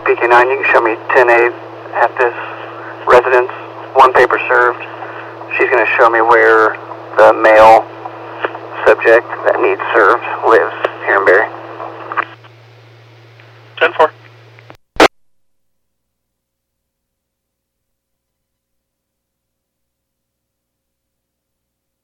PK9, you can show me 10A at this residence. 1 paper served. She's going to show me where the male subject that needs served lives here in Barry. 10-4.